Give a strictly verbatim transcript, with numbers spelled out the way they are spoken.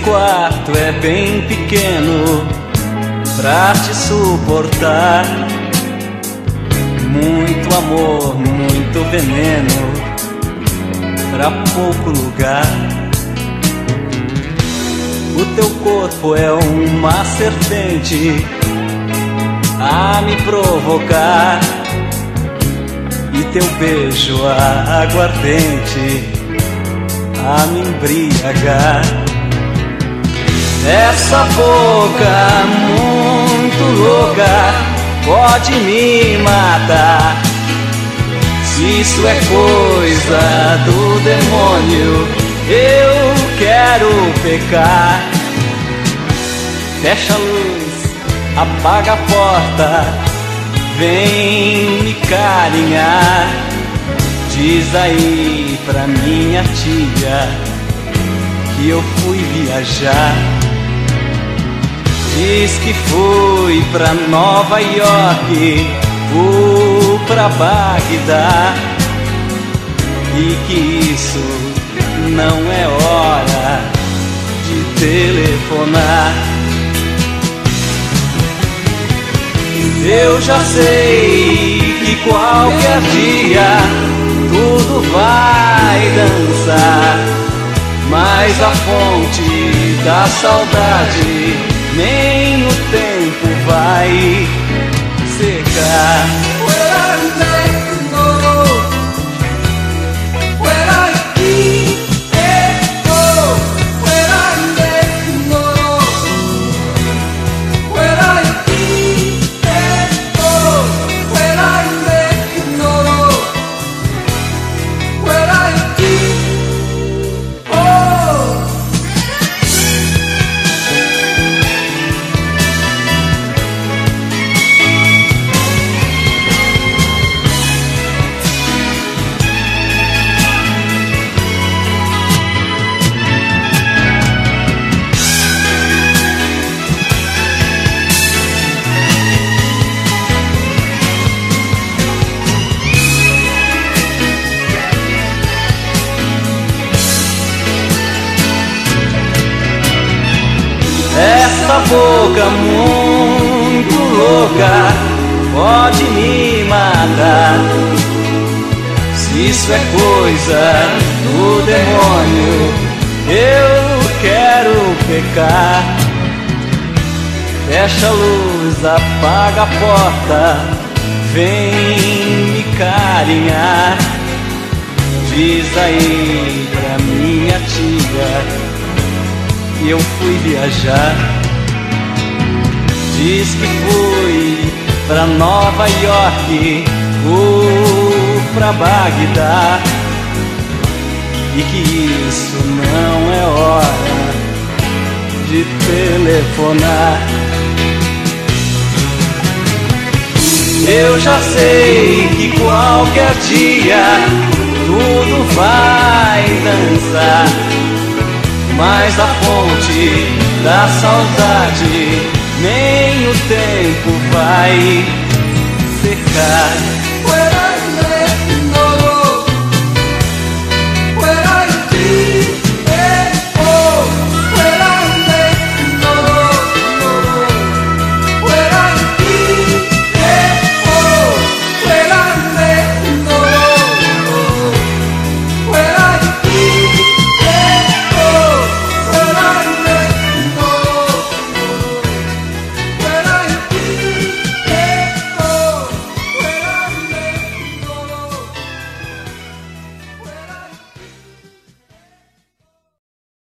quarto é bem pequeno pra te suportar. Muito amor, muito veneno pra pouco lugar. O teu corpo é uma serpente a me provocar, e teu beijo aguardente a me embriagar. Essa boca muito louca pode me matar. Se isso é coisa do demônio, eu quero pecar. Fecha a luz, apaga a porta, vem me carinhar. Diz aí pra minha tia que eu fui viajar. Diz que fui pra Nova York, fui pra Bagdá, e que isso não é hora de telefonar. Eu já sei que qualquer dia tudo vai dançar, mas a fonte da saudade nem o tempo vai secar. Essa boca muito louca pode me matar. Se isso é coisa do demônio, eu quero pecar. Fecha a luz, apaga a porta, vem me carinhar. Diz aí pra minha tia que eu fui viajar. Diz que fui pra Nova York, fui pra Bagdá, e que isso não é hora de telefonar. Eu já sei que qualquer dia tudo vai dançar, mas a fonte da saudade nem o tempo vai secar.